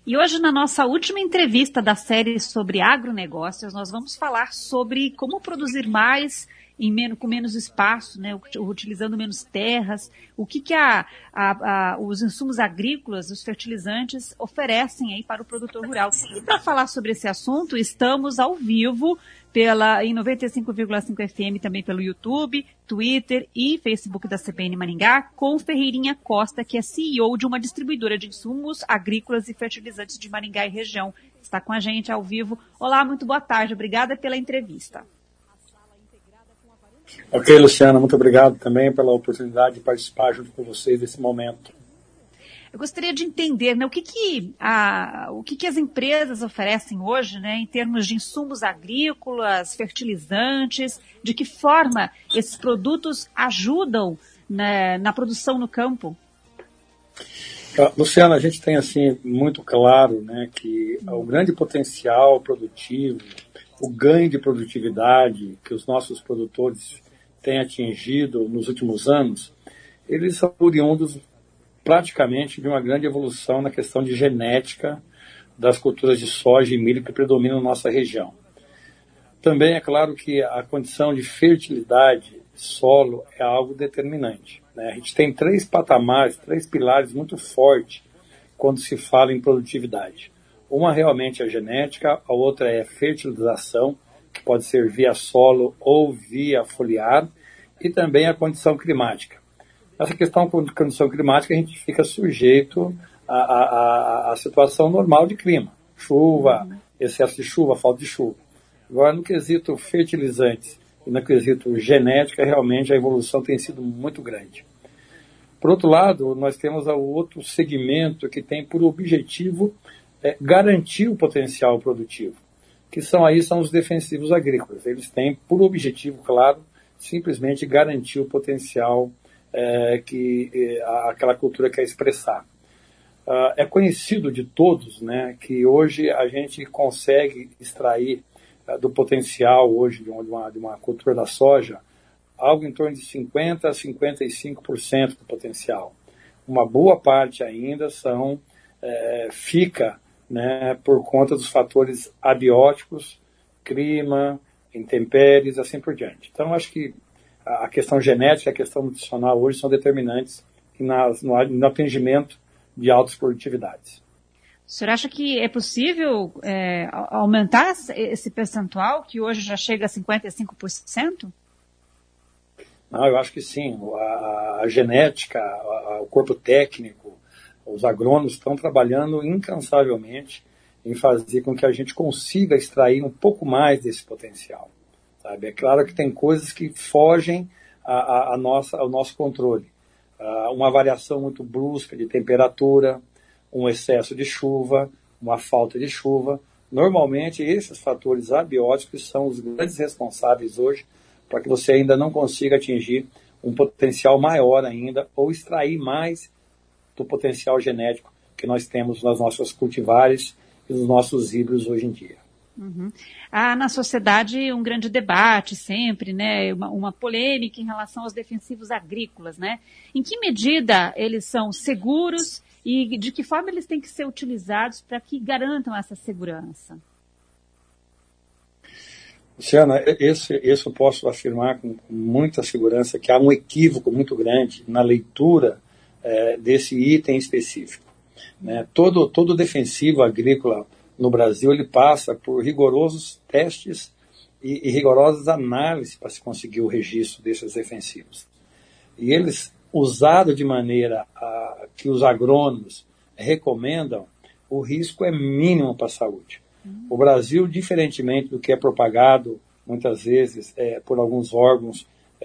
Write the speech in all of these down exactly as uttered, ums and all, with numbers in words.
E hoje, na nossa última entrevista da série sobre agronegócios, nós vamos falar sobre como produzir mais em menos, com menos espaço, né, utilizando menos terras, o que, que a, a, a, os insumos agrícolas, os fertilizantes, oferecem aí para o produtor rural. E para falar sobre esse assunto, estamos ao vivo pela, em noventa e cinco vírgula cinco F M, também pelo YouTube, Twitter e Facebook da C B N Maringá, com Ferreirinha Costa, que é C E O de uma distribuidora de insumos agrícolas e fertilizantes de Maringá e região. Está com a gente ao vivo. Olá, muito boa tarde. Obrigada pela entrevista. Ok, Luciana, muito obrigado também pela oportunidade de participar junto com vocês nesse momento. Eu gostaria de entender, né, o, que, que, a, o que, que as empresas oferecem hoje, né, em termos de insumos agrícolas, fertilizantes, de que forma esses produtos ajudam, né, na produção no campo? Luciana, a gente tem assim muito claro, né, que o grande potencial produtivo, o ganho de produtividade que os nossos produtores têm atingido nos últimos anos, eles são oriundos praticamente de uma grande evolução na questão de genética das culturas de soja e milho que predominam na nossa região. Também é claro que a condição de fertilidade de solo é algo determinante, né? A gente tem três patamares, três pilares muito fortes quando se fala em produtividade. Uma realmente é a genética, a outra é a fertilização, que pode ser via solo ou via foliar, e também a condição climática. Nessa questão de condição climática, a gente fica sujeito à, à, à situação normal de clima. Chuva, excesso de chuva, falta de chuva. Agora, no quesito fertilizantes e no quesito genética, realmente a evolução tem sido muito grande. Por outro lado, nós temos o outro segmento que tem por objetivo é, garantir o potencial produtivo, que são aí são os defensivos agrícolas. Eles têm por objetivo, claro, simplesmente garantir o potencial É, que é, aquela cultura quer expressar. Uh, é conhecido de todos, né, que hoje a gente consegue extrair uh, do potencial hoje de uma, de uma cultura da soja algo em torno de cinquenta por cento a cinquenta e cinco por cento do potencial. Uma boa parte ainda são, é, fica, né, por conta dos fatores abióticos, clima, intempéries, assim por diante. Então, acho que a questão genética e a questão nutricional hoje são determinantes nas, no, no atendimento de altas produtividades. O senhor acha que é possível é, aumentar esse percentual, que hoje já chega a cinquenta e cinco por cento? Não, eu acho que sim. A, a genética, a, a, o corpo técnico, os agrônomos estão trabalhando incansavelmente em fazer com que a gente consiga extrair um pouco mais desse potencial. Sabe? É claro que tem coisas que fogem a, a, a nossa, ao nosso controle. Uh, uma variação muito brusca de temperatura, um excesso de chuva, uma falta de chuva. Normalmente, esses fatores abióticos são os grandes responsáveis hoje para que você ainda não consiga atingir um potencial maior ainda ou extrair mais do potencial genético que nós temos nas nossas cultivares e nos nossos híbridos hoje em dia. Uhum. Há na sociedade um grande debate sempre, né, uma, uma polêmica em relação aos defensivos agrícolas, né? Em que medida eles são seguros e de que forma eles têm que ser utilizados para que garantam essa segurança? Luciana, esse, esse eu posso afirmar com muita segurança que há um equívoco muito grande na leitura é, desse item específico, né? Todo, todo defensivo agrícola no Brasil, ele passa por rigorosos testes e, e rigorosas análises para se conseguir o registro desses defensivos. E eles, usados de maneira a, que os agrônomos recomendam, o risco é mínimo para a saúde. Uhum. O Brasil, diferentemente do que é propagado, muitas vezes, é, por alguns órgãos,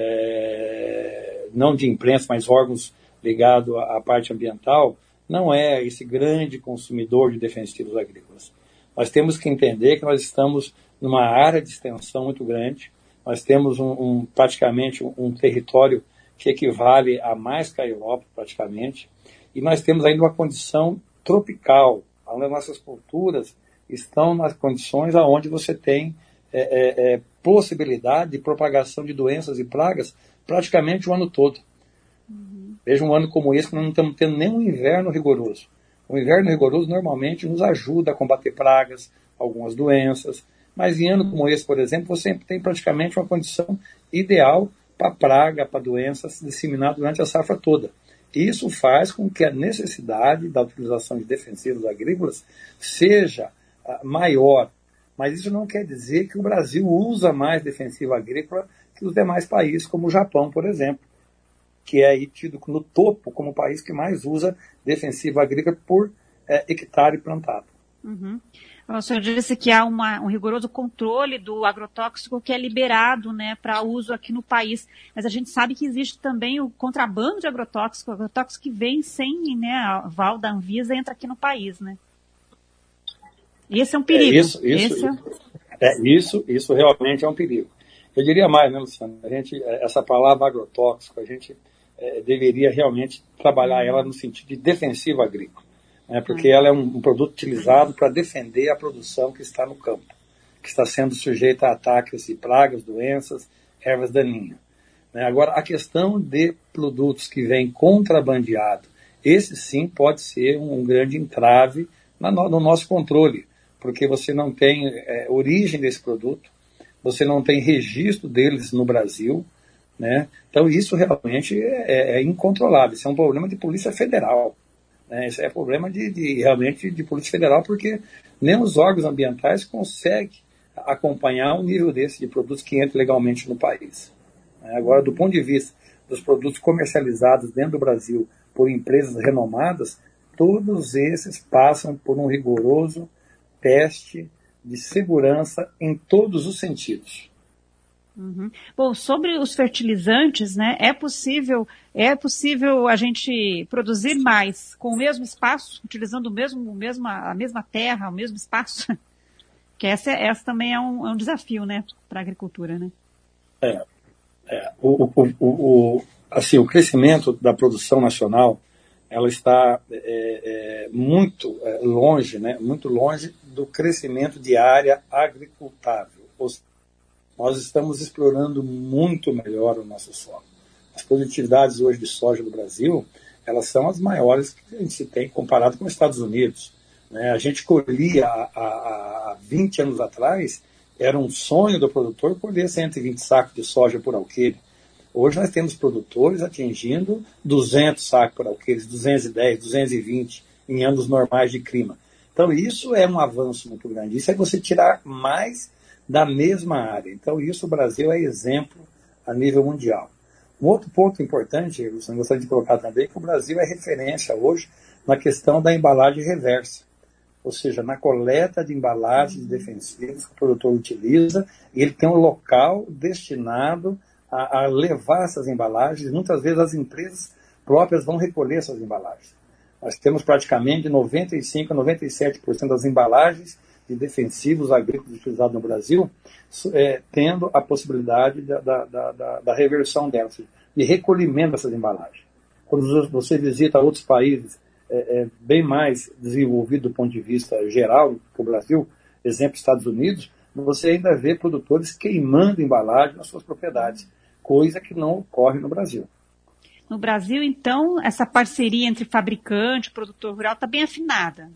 é, não de imprensa, mas órgãos ligados à, à parte ambiental, não é esse grande consumidor de defensivos agrícolas. Nós temos que entender que nós estamos numa área de extensão muito grande, nós temos um, um, praticamente um, um território que equivale a mais que a Europa, praticamente, e nós temos ainda uma condição tropical, onde as nossas culturas estão nas condições onde você tem é, é, é, possibilidade de propagação de doenças e pragas praticamente o ano todo. Uhum. Veja um ano como esse, que nós não estamos tendo nenhum inverno rigoroso. O inverno rigoroso normalmente nos ajuda a combater pragas, algumas doenças, mas em ano como esse, por exemplo, você tem praticamente uma condição ideal para praga, para doenças se disseminar durante a safra toda. Isso faz com que a necessidade da utilização de defensivos agrícolas seja uh, maior. Mas isso não quer dizer que o Brasil usa mais defensivo agrícola que os demais países, como o Japão, por exemplo, que é aí tido no topo como o país que mais usa defensivo agrícola por é, hectare plantado. Uhum. O senhor disse que há uma, um rigoroso controle do agrotóxico que é liberado, né, para uso aqui no país, mas a gente sabe que existe também o contrabando de agrotóxico, agrotóxico que vem sem, né, aval da Anvisa e entra aqui no país, né? Esse é um perigo. É, isso, isso, Esse é... É, isso, isso realmente é um perigo. Eu diria mais, né, Luciana? A gente, essa palavra agrotóxico, a gente é, deveria realmente trabalhar ela no sentido de defensivo agrícola, né, porque ela é um, um produto utilizado para defender a produção que está no campo, que está sendo sujeita a ataques de pragas, doenças, ervas daninhas. Né? Agora, a questão de produtos que vêm contrabandeados, esse sim pode ser um, um grande entrave na, no nosso controle, porque você não tem é, origem desse produto, você não tem registro deles no Brasil, né? Então isso realmente é, é incontrolável, isso é um problema de Polícia Federal, né? Isso é problema de, de, realmente de Polícia Federal, porque nem os órgãos ambientais conseguem acompanhar o nível desse de produtos que entram legalmente no país. Agora, do ponto de vista dos produtos comercializados dentro do Brasil por empresas renomadas, todos esses passam por um rigoroso teste de segurança em todos os sentidos. Uhum. Bom, sobre os fertilizantes, né, é possível, é possível a gente produzir mais com o mesmo espaço, utilizando o mesmo, o mesmo, a mesma terra, o mesmo espaço? Que essa, essa também é um, é um desafio, né, para a agricultura, né? É, é o, o, o, o, assim, o crescimento da produção nacional, ela está é, é, muito é, longe, né, muito longe do crescimento de área agricultável. Ou seja, nós estamos explorando muito melhor o nosso solo. As produtividades hoje de soja do Brasil, elas são as maiores que a gente tem comparado com os Estados Unidos. Né? A gente colhia há, há, há vinte anos atrás, era um sonho do produtor colher cento e vinte sacos de soja por alqueire. Hoje nós temos produtores atingindo duzentos sacos por alqueire, duzentos e dez, duzentos e vinte em anos normais de clima. Então isso é um avanço muito grande. Isso é você tirar mais da mesma área. Então isso o Brasil é exemplo a nível mundial. Um outro ponto importante, eu gostaria de colocar também, é que o Brasil é referência hoje na questão da embalagem reversa. Ou seja, na coleta de embalagens defensivas que o produtor utiliza, ele tem um local destinado a, a levar essas embalagens. Muitas vezes as empresas próprias vão recolher essas embalagens. Nós temos praticamente noventa e cinco por cento a noventa e sete por cento das embalagens de defensivos agrícolas utilizados no Brasil, é, tendo a possibilidade da, da, da, da reversão delas, de recolhimento dessas embalagens. Quando você visita outros países é, é, bem mais desenvolvidos do ponto de vista geral que o Brasil, exemplo Estados Unidos, você ainda vê produtores queimando embalagem nas suas propriedades, coisa que não ocorre no Brasil. No Brasil, então, essa parceria entre fabricante e produtor rural está bem afinada.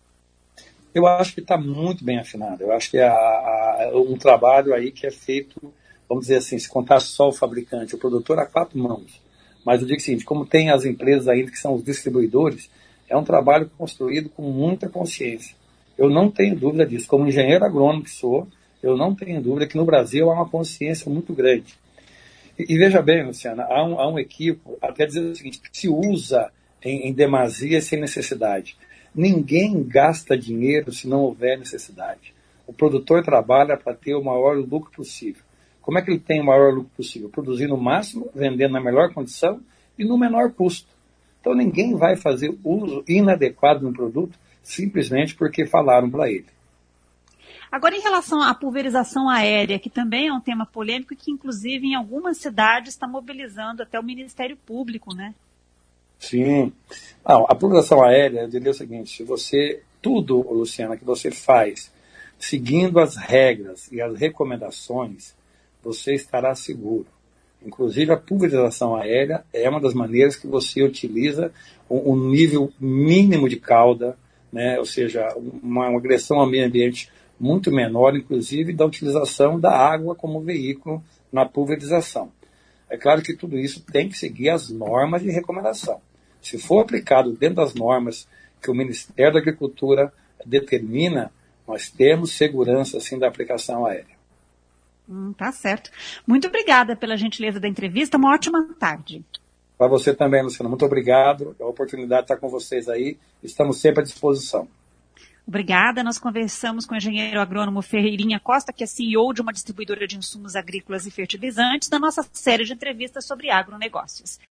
Eu acho que está muito bem afinado. Eu acho que é a, a, um trabalho aí que é feito, vamos dizer assim, se contar só o fabricante, o produtor a quatro mãos. Mas eu digo o seguinte, como tem as empresas ainda que são os distribuidores, é um trabalho construído com muita consciência. Eu não tenho dúvida disso. Como engenheiro agrônomo que sou, eu não tenho dúvida que no Brasil há uma consciência muito grande. E, e veja bem, Luciana, há um, há um equívoco, até dizer o seguinte, que se usa em, em demasia sem necessidade. Ninguém gasta dinheiro se não houver necessidade. O produtor trabalha para ter o maior lucro possível. Como é que ele tem o maior lucro possível? Produzindo o máximo, vendendo na melhor condição e no menor custo. Então ninguém vai fazer uso inadequado de um produto simplesmente porque falaram para ele. Agora, em relação à pulverização aérea, que também é um tema polêmico e que, inclusive, em algumas cidades está mobilizando até o Ministério Público, né? Sim. Não, a pulverização aérea, eu diria o seguinte, se você, tudo, Luciana, que você faz seguindo as regras e as recomendações, você estará seguro. Inclusive, a pulverização aérea é uma das maneiras que você utiliza um, um nível mínimo de cauda, né? Ou seja, uma, uma agressão ao meio ambiente muito menor, inclusive da utilização da água como veículo na pulverização. É claro que tudo isso tem que seguir as normas de recomendação. Se for aplicado dentro das normas que o Ministério da Agricultura determina, nós temos segurança, sim, da aplicação aérea. Hum, tá certo. Muito obrigada pela gentileza da entrevista. Uma ótima tarde. Para você também, Luciana. Muito obrigado. É a oportunidade de estar com vocês aí. Estamos sempre à disposição. Obrigada. Nós conversamos com o engenheiro agrônomo Ferreirinha Costa, que é C E O de uma distribuidora de insumos agrícolas e fertilizantes, na nossa série de entrevistas sobre agronegócios.